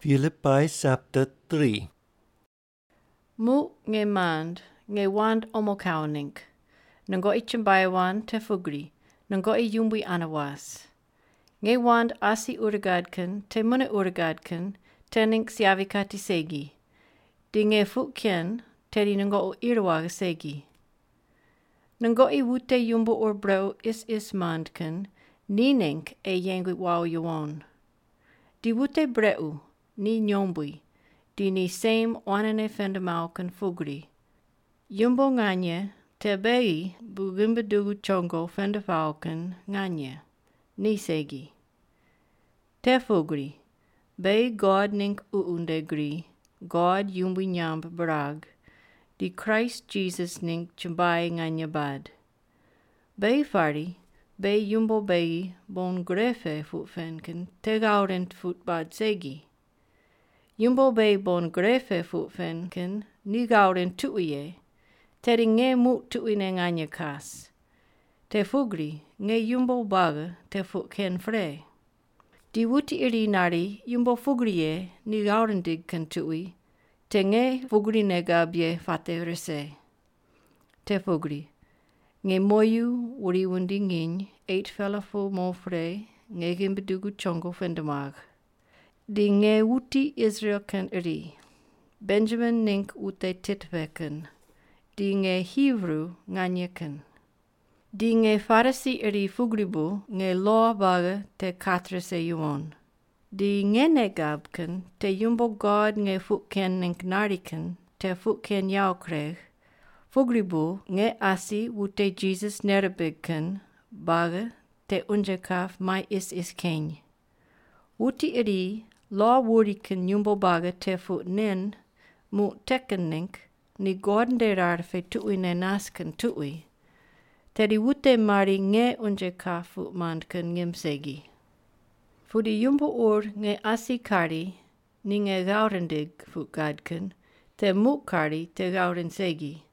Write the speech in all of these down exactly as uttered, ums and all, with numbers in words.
Philippi chapter three. Mu nge mand, nge wand omokauning. Nango ichimbayawan te fugri, nango i yumbi anawas. Nge wand asi uragadkan, te mune uragadkan, tening siavikati segi. Di nge fukien, te di nango o irawaga segi. Nango i wute yumbu urbro is is mandkan, ninink e yengwi wau yawon. Di wute breu, ni nyombui, di ni same wanane fendamaukan fugri. Yumbo nganye, te bei bugimbedugu chongo fendafaukan nganye, ni segi. Te fugri, bei God nink uundegri, God yumbi nyamb brag, di Christ Jesus nink chumbai nganye bad. Bei fardi, bei yumbo bei bon grefe futfenken te gaurent futbad segi. Yumbo bei bon grefe futfenken ni gaurent tuie, te nge mu tuine nganye kas. Te fugri, nge yumbo baga te futken fre. Di wuti iri nari yumbo fugrie ni gaurendig kan tui, te nge fugri negabye fate rese. Te fugri, nge moyu uri wundi ngin, eight fella fu mo fre, nge gimbedugu chongo fendamag. Di nge wuti Israel kan iri, Benjamin nink ute titveken, di nge Hebrew nganyeken. Di nge farasi iri fugribu, nge loa baga te katre se yuon. Di nge negabken, te yumbo God nge fuken nink nariken, te fuken yaukreg, fugribu nge asi wute Jesus nerabigken, baga te unjakaf mai is is ken. Wuti iri, law wuriken yumbo baga te fut nin, mu teken nink, ni gordon de rarfe tui ne nasken tui. Tedi wute mari nge unjakaf fut mandken ngimsegi. Fudi yumbo ur nge asi kari, ni nge gaurendig fut gadken, te mu kari te gauren segi.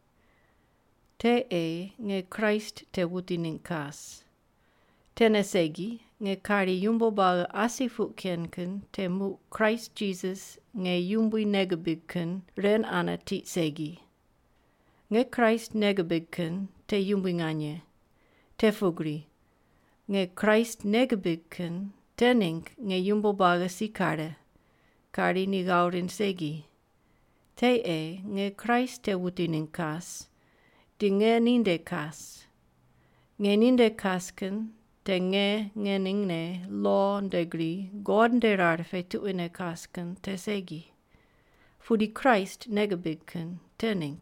Te e nge Christ te wuti ninkas. Tene segi, nge kari yumbo baga asi futkenken te mu Christ Jesus nge yumbui negabigken ren ana tit segi. Nge Christ negabigken te yumbui nganye. Te fugri, nge Christ negabigken tenink nge yumbo baga si kare, kari ni gaurin segi. Te e nge Christ te wuti ninkas, di nge ninde kas. Nge ninde kasken, te nge nge ningne lo ndegri, god de rarfe tuine kasken te segi. Fudi Christ negabigken tenink.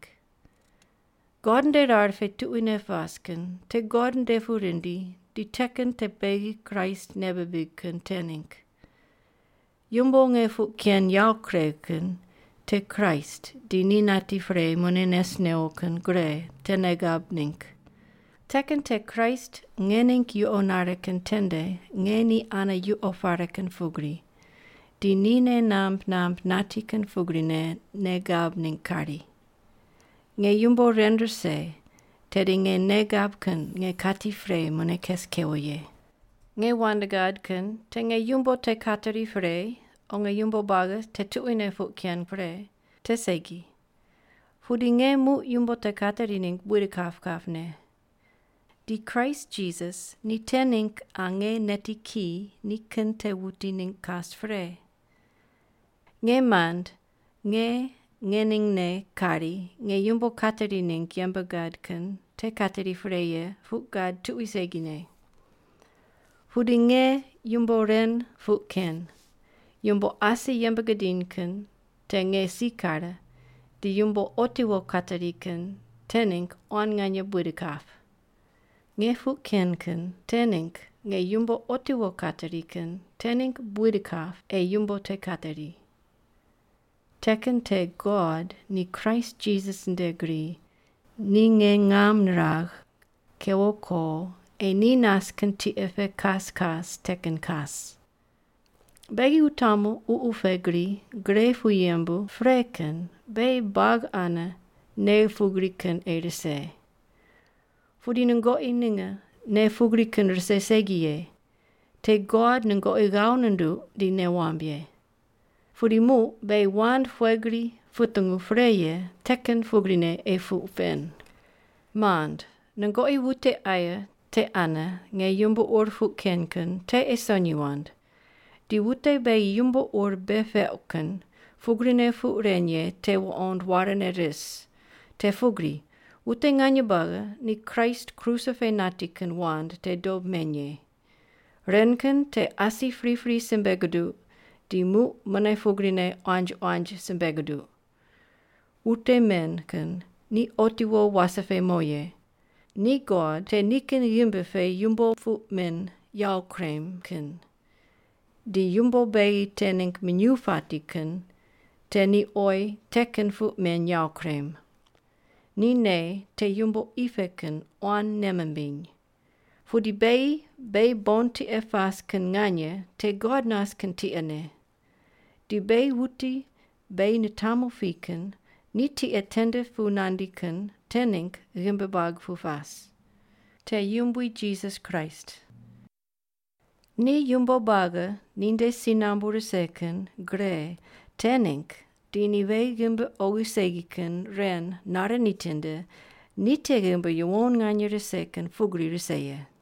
God de rarfe tuine fasken, te god de furindi, di teken te begi Christ nebabigken tenink. Yumbo nge fukien yaukreken, te Christ, di ninati fre monenes neoken gre, te negabnink. Teken te Christ, ngenink yu onareken tende, ngeni ana yu ofareken fugri. Di nine namp namp natiken fugrine, negabnink kari. Nge yumbo render se, tedi nge negabken nge kati fre monekes keoye. Nge wandagadken, te nge yumbo te kateri fre, o nge yumbo baga te tuine fukien fre, te segi. Fudi nge mu yumbo te kateri nink buidikaf kafne. Di Christ Jesus ni tenink a nge neti ki ni ken te wuti nink kas fre. Nge mand, nge ngening ne kari, nge yumbo kateri nink yamba gadken, te kateri freye, fuk gad tui segine. Fudi nge yumbo ren fuk ken, yumbo asi yamba gadinken, te nge si kara, di yumbo otiwo kateriken, tenink on nganya budikaf. Nge fuk kenken, tenink, nge yumbo otiwo kateriken, tenink budikaf e yumbo te kateri. Teken te God ni Christ Jesus ndegri, ni nge ngam nrag, kewo ko, e ni nasken ti efe kas kas teken kas. Begi utamu u ufegri, gre fuyembu, freken, be bag ana, ne fugriken edese. Fudi ngo ininga, ne fugriken rese segie, te God ngo igaunandu di ne wambie. Furi mu bei wand fuegri futungu freye teken fugrine e fu fen. Mand, nangoi wute aya te ana nge yumbo or fu kenken te e sonyuand. Di wute bei yumbo or befelken fugrine fu renye te wo ond warene ris. Te fugri, wute nganya baga ni Christ crucife natiken wand te dob menye. Renken te asi free free simbegadu, di mu mane fugrine anj anj simbegadu. Ute menken ni otiwo wasafe moye. Ni God te niken yumbefe yumbo fu men yau krem ken. Di yumbo bei tenink menu fatiken, te ni oi teken fu men yau krem. Ni ne te yumbo ifeken on nemembing. Fu di bei, bei bonti e fas ken nganye te godnas ken ti ane. Di bei wuti, bei ni tamo fiken, ni ti etende fu nandiken, tenink rimbebag fu fas. Te yumbui Jesus Christ. Ni yumbo baga, ninde sinambure seken, gre, tenink, di ni vei gimbe ogisegiken, ren, nare nitende, ni te gimbe yuon nganye reseken, fugri reseye.